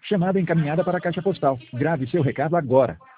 Chamada encaminhada para a caixa postal. Grave seu recado agora.